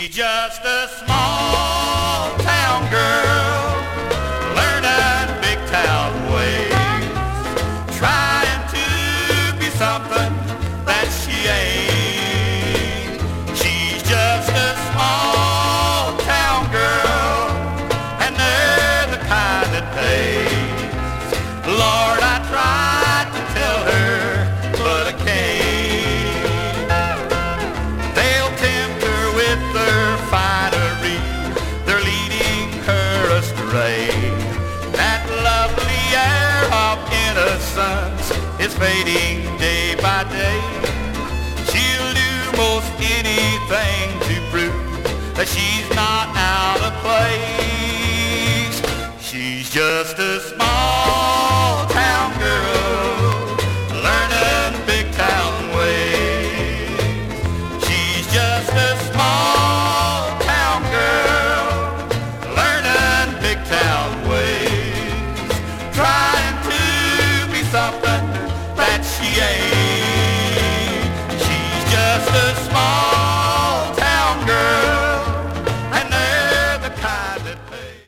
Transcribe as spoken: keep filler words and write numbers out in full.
She's just a small town girl, learning big town ways, trying to be something that she ain't. She's just a small town girl, and they're the kind that pays. Lord, I tried to tell her, but I can't. They'll tempt her with their finery, they're leading her astray. That lovely air of innocence is fading day by day. She'll do most anything to prove that she's not